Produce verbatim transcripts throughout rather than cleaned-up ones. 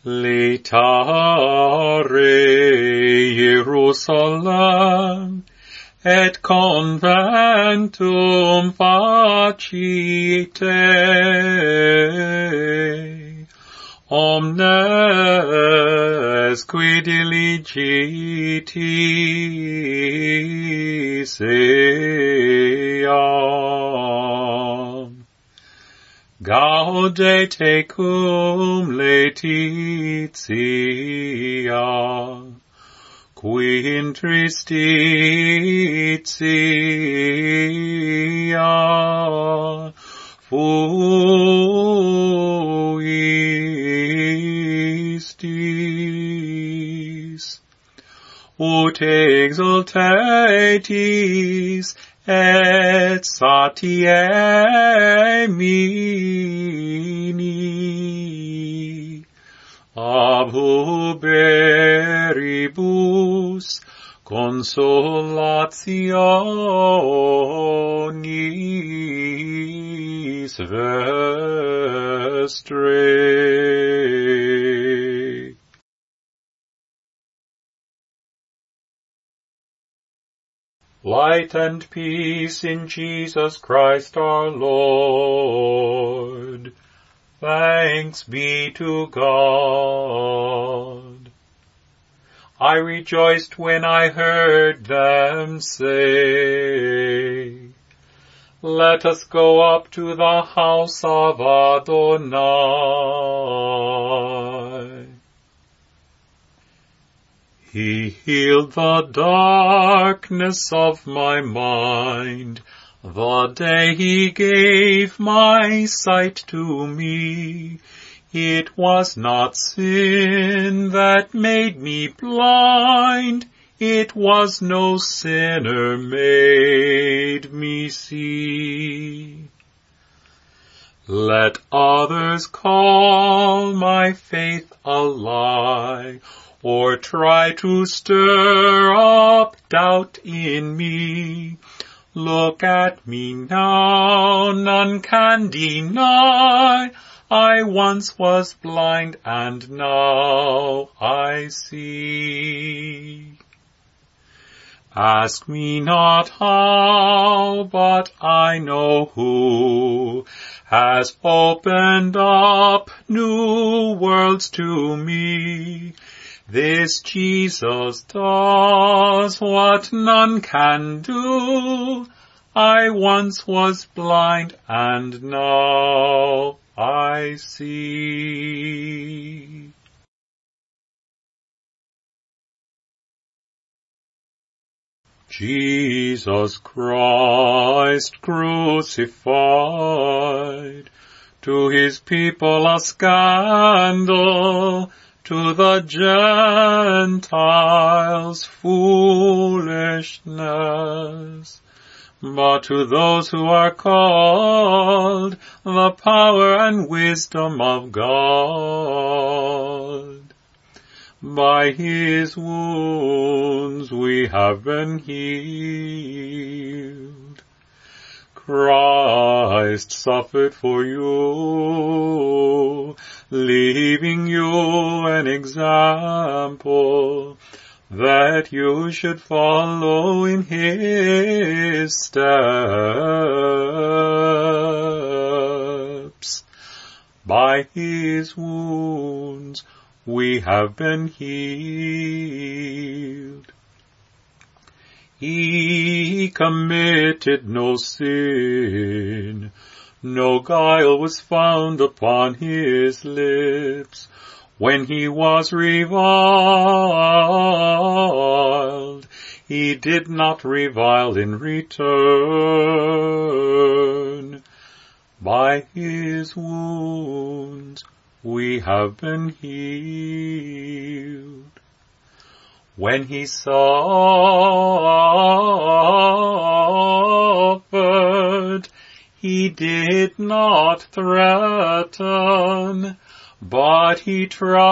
Litare Jerusalem, et conventum facite, omnes qui diligitis eam. Gaudete cum laetitia, qui in tristitia fuistis, ut exultetis et satiemini, ab uberibus consolationis vestre. Light and peace in Jesus Christ our Lord. Thanks be to God. I rejoiced when I heard them say, let us go up to the house of Adonai. He healed the darkness of my mind, the day he gave my sight to me. It was not sin that made me blind, it was no sinner made me see. Let others call my faith a lie, or try to stir up doubt in me. Look at me now, none can deny, I once was blind and now I see. Ask me not how, but I know who has opened up new worlds to me. This Jesus does what none can do. I once was blind and now I see. Jesus Christ crucified, to his people a scandal, to the Gentiles foolishness, but to those who are called, the power and wisdom of God. By his wounds we have been healed. Christ suffered for you, leaving you an example, that you should follow in his steps. By his wounds we have been healed. He committed no sin, no guile was found upon his lips. When he was reviled, he did not revile in return. By his wounds we have been healed. When he suffered, he did not threaten, but he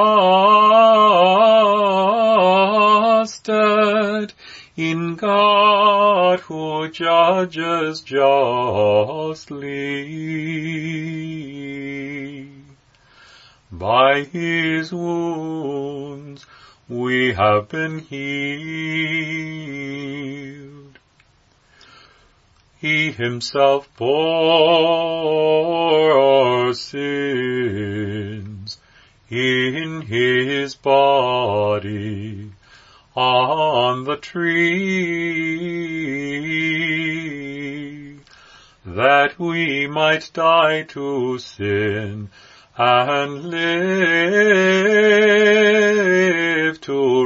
trusted in God who judges justly. By his wounds we have been healed. He himself bore our sins in his body on the tree, that we might die to sin and live to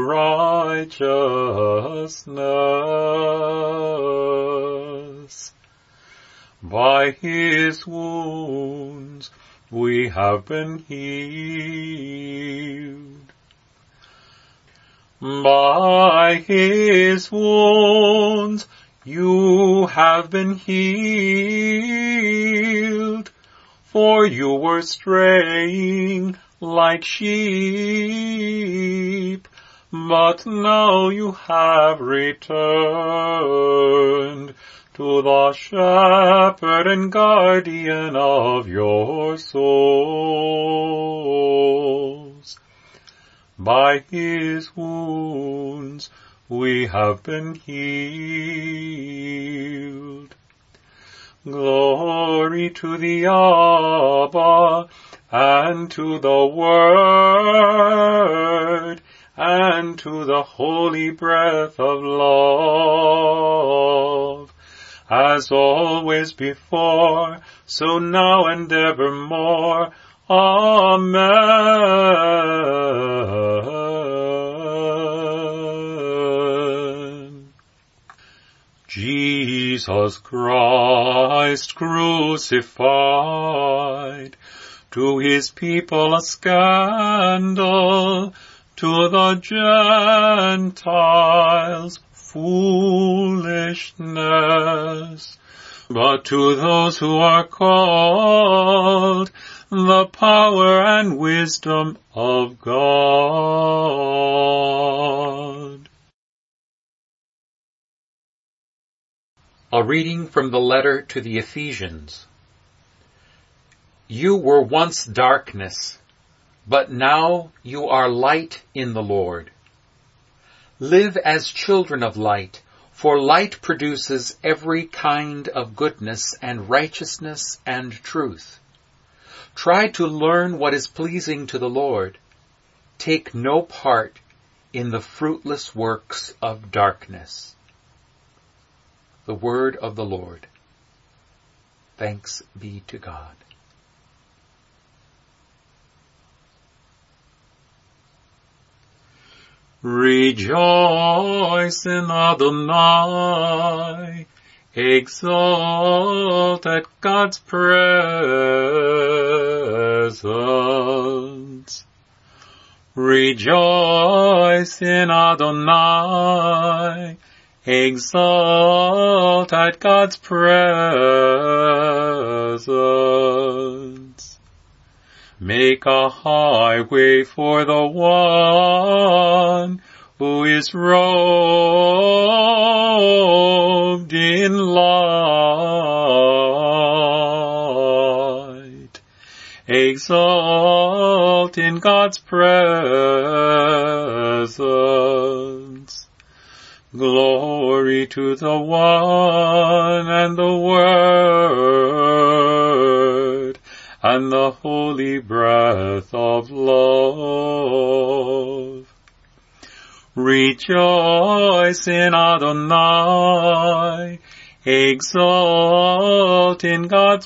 righteousness. By his wounds we have been healed. By his wounds you have been healed, for you were straying like sheep, but now you have returned to the shepherd and guardian of your souls. By his wounds we have been healed. Glory to the Abba, and to the Word, and to the holy breath of love, as always before, so now and evermore. Amen. Jesus Christ crucified, to his people a scandal, to the Gentiles foolishness, but to those who are called, the power and wisdom of God. A reading from the letter to the Ephesians. You were once darkness, but now you are light in the Lord. Live as children of light, for light produces every kind of goodness and righteousness and truth. Try to learn what is pleasing to the Lord. Take no part in the fruitless works of darkness. The word of the Lord. Thanks be to God. Rejoice in Adonai, exult at God's presence. Rejoice in Adonai, exult at God's presence. Make a highway for the one who is robed in light. Exalt in God's presence. Glory to the One and the Word and the holy breath of love. Rejoice in Adonai, exalt in God's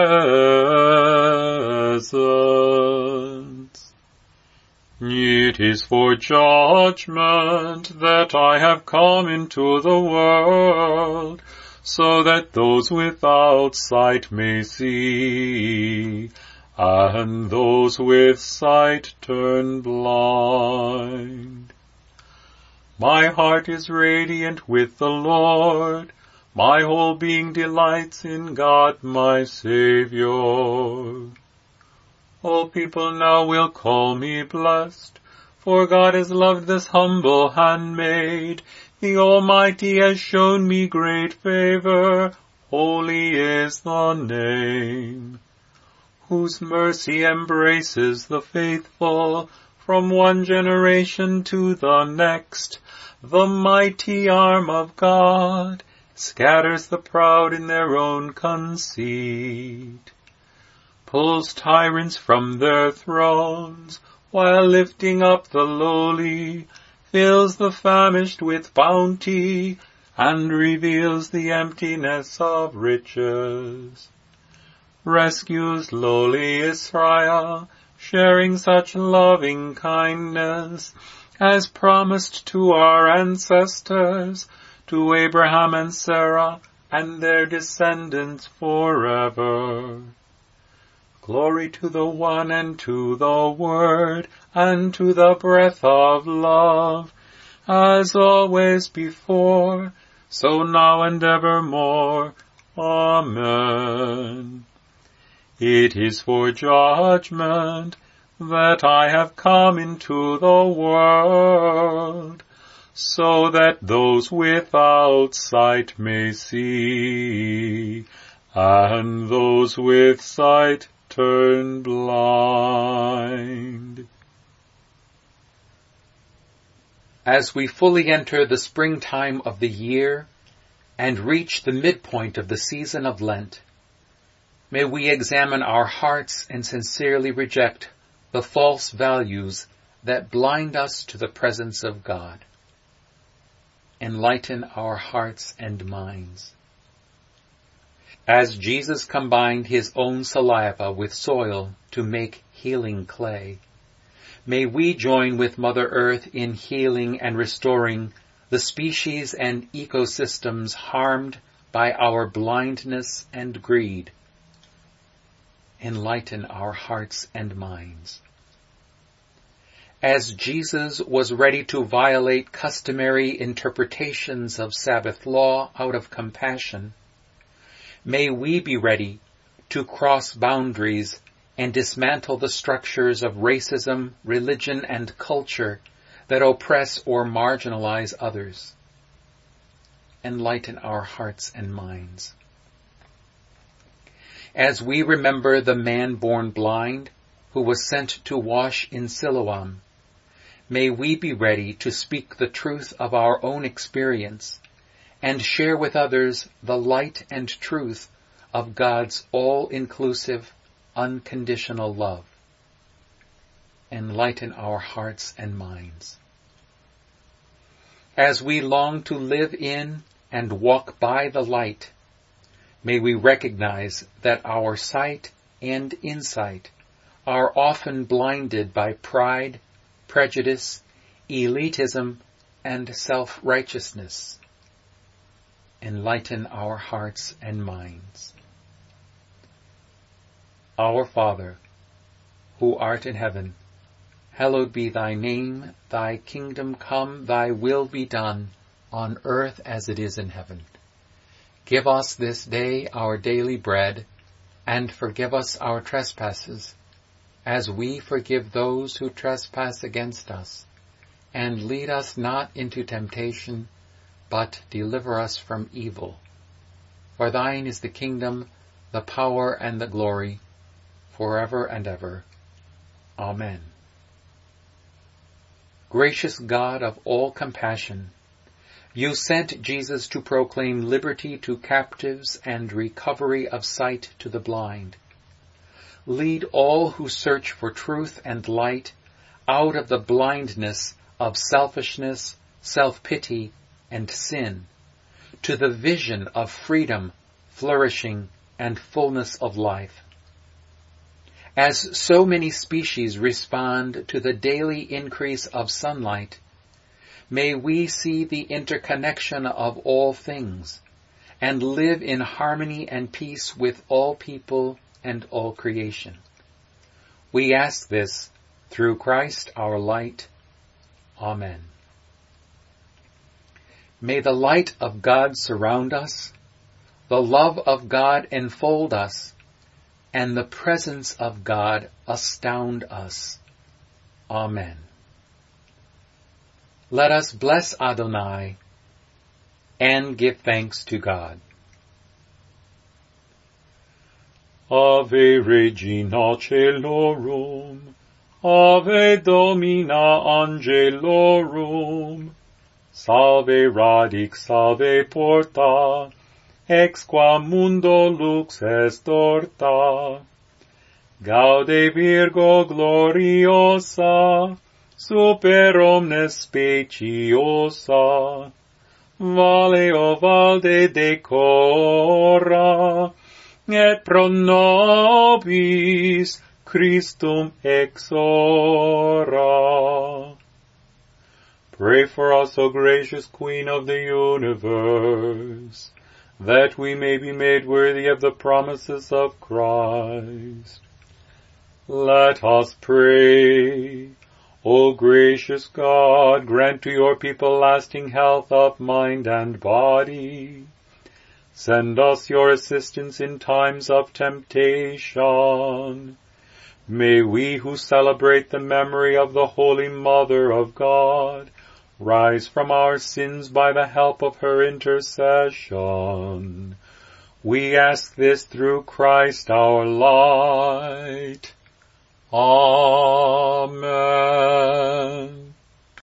presence. It is for judgment that I have come into the world, so that those without sight may see, and those with sight turn blind. My heart is radiant with the Lord. My whole being delights in God my Savior. All people now will call me blessed, for God has loved this humble handmaid. The Almighty has shown me great favor. Holy is the name. whose mercy embraces the faithful from one generation to the next. The mighty arm of God scatters the proud in their own conceit, pulls tyrants from their thrones, while lifting up the lowly, fills the famished with bounty, and reveals the emptiness of riches. Rescues lowly Israel, sharing such loving kindness as promised to our ancestors, to Abraham and Sarah and their descendants forever. Glory to the One and to the Word and to the breath of love, as always before, so now and evermore. Amen. It is for judgment that I have come into the world, so that those without sight may see, and those with sight turn blind. As we fully enter the springtime of the year and reach the midpoint of the season of Lent, may we examine our hearts and sincerely reject the false values that blind us to the presence of God. Enlighten our hearts and minds. As Jesus combined his own saliva with soil to make healing clay, may we join with Mother Earth in healing and restoring the species and ecosystems harmed by our blindness and greed. Enlighten our hearts and minds. As Jesus was ready to violate customary interpretations of Sabbath law out of compassion, may we be ready to cross boundaries and dismantle the structures of racism, religion, and culture that oppress or marginalize others. Enlighten our hearts and minds. As we remember the man born blind who was sent to wash in Siloam, may we be ready to speak the truth of our own experience and share with others the light and truth of God's all-inclusive, unconditional love. Enlighten our hearts and minds. As we long to live in and walk by the light, may we recognize that our sight and insight are often blinded by pride, prejudice, elitism, and self-righteousness. Enlighten our hearts and minds. Our Father, who art in heaven, hallowed be thy name. Thy kingdom come, thy will be done, on earth as it is in heaven. Give us this day our daily bread, and forgive us our trespasses, as we forgive those who trespass against us. And lead us not into temptation, but deliver us from evil. For thine is the kingdom, the power, and the glory, forever and ever. Amen. Gracious God of all compassion, you sent Jesus to proclaim liberty to captives and recovery of sight to the blind. Lead all who search for truth and light out of the blindness of selfishness, self-pity, and sin to the vision of freedom, flourishing, and fullness of life. As so many species respond to the daily increase of sunlight, may we see the interconnection of all things and live in harmony and peace with all people and all creation. We ask this through Christ our light. Amen. May the light of God surround us, the love of God enfold us, and the presence of God astound us. Amen. Let us bless Adonai and give thanks to God. Ave Regina Caelorum, Ave Domina Angelorum, Salve Radix, Salve Porta, ex qua mundo lux est orta. Gaude Virgo gloriosa, super omnes speciosa, Vale o valde decora, et pro nobis Christum exora. Pray for us, O gracious Queen of the universe, that we may be made worthy of the promises of Christ. Let us pray. O gracious God, grant to your people lasting health of mind and body. Send us your assistance in times of temptation. May we who celebrate the memory of the Holy Mother of God rise from our sins by the help of her intercession. We ask this through Christ our light. Amen.